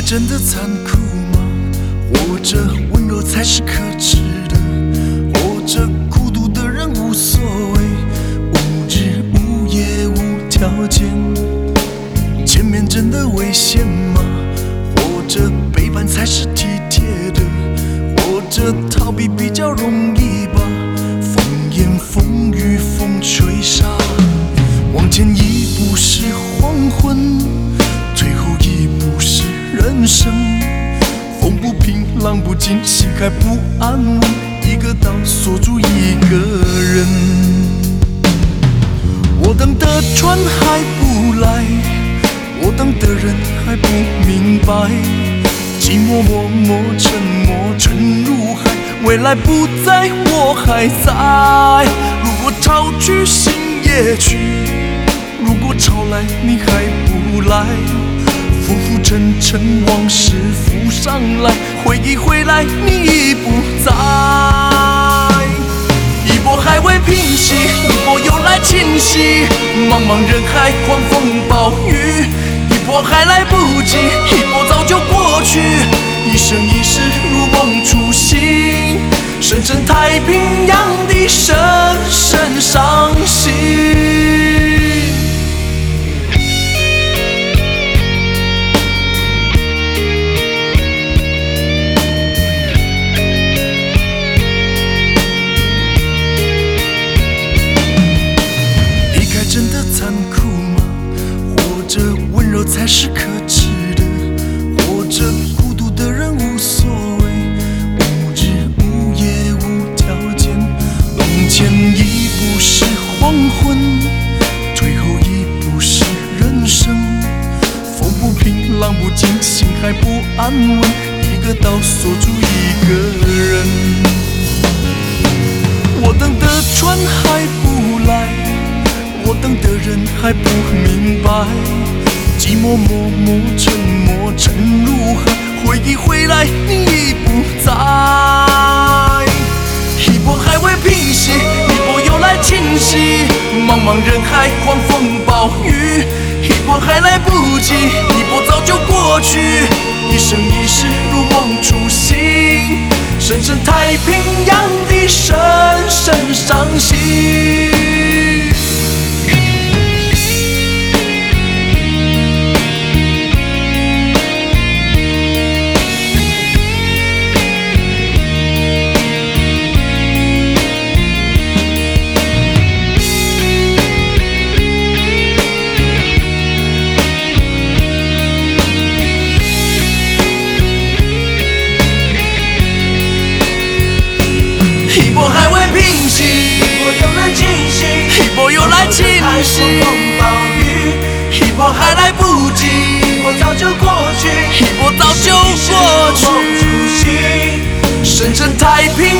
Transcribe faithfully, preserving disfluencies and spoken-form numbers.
真的残酷吗？活着温柔才是可耻的，活着孤独的人无所谓，无日无夜无条件。前面真的危险吗？活着背叛才是体贴的，活着逃避比较容易吧。风言风语风吹沙，往前一步是黄昏，退后一步是人生。风不平浪不静，心还不安稳，一个岛锁住一个人。我等的船还不来，我等的人还不明白，寂寞默默沉默沉入海，未来不在我还在。如果潮去心也去，如果潮来你还不来，浮浮沉沉往事浮上来，回忆回来你已不在。一波还未平息，一波又来侵袭，茫茫人海狂风暴雨，一波还来不及，一波早就过去。一生一世如梦初醒，深深太平洋的深深伤心。真的残酷吗？活着温柔才是可耻的，活着孤独的人无所谓，无日无夜无条件。往前一步是黄昏，退后一步是人生。风不平浪不静，心还不安稳，一个岛锁住一个人。我等的船还不来，我等的人还不明白，寂寞默默沉默沉入海，回忆回来你已不在。一波还未平息，一波又来侵袭，茫茫人海狂风暴雨，一波还来不及，一波早就过去。一生一世如梦初醒，深深太平洋的深深伤心。一波还未平息，一波又来侵袭，一波又来侵袭，一波还来不及，一波早就过去，一波早就过去。深深太平